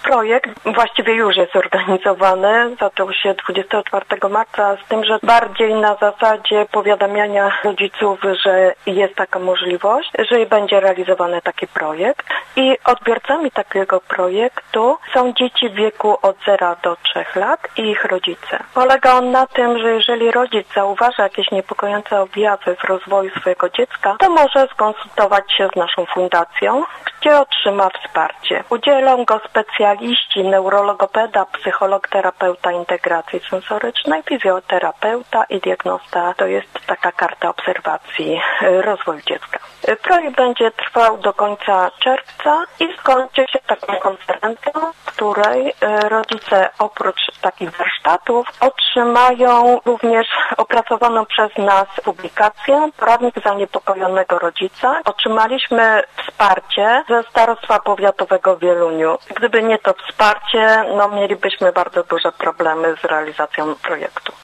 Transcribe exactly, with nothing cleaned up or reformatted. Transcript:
projekt właściwie już jest zorganizowany. Zaczął się dwudziestego czwartego marca, z tym, że bardziej na zasadzie powiadamiania rodziców, że jest taka możliwość, że będzie realizowany taki projekt. I odbiorcami takiego projektu są dzieci w wieku od zera do trzech lat i ich rodzice. Polega on na tym, że jeżeli rodzic zauważa jakieś niepokojące objawy w rozwoju swojego dziecka, to może skonsultować się z naszą fundacją, gdzie otrzyma wsparcie. Udzielą go specjaliści, neurologopeda, psycholog, terapeuta integracji sensorycznej, fizjoterapeuta i diagnosta. To jest taka karta obserwacji rozwoju dziecka. Projekt będzie trwał do końca czerwca i skończy się taką konferencją, w której rodzice oprócz takich warsztatów otrzymają również opracowaną przez nas publikację Poradnik zaniepokojonego rodzica. Otrzymaliśmy wsparcie ze Starostwa Powiatowego w Wieluniu. Gdyby nie to wsparcie, no mielibyśmy bardzo duże problemy z realizacją projektu.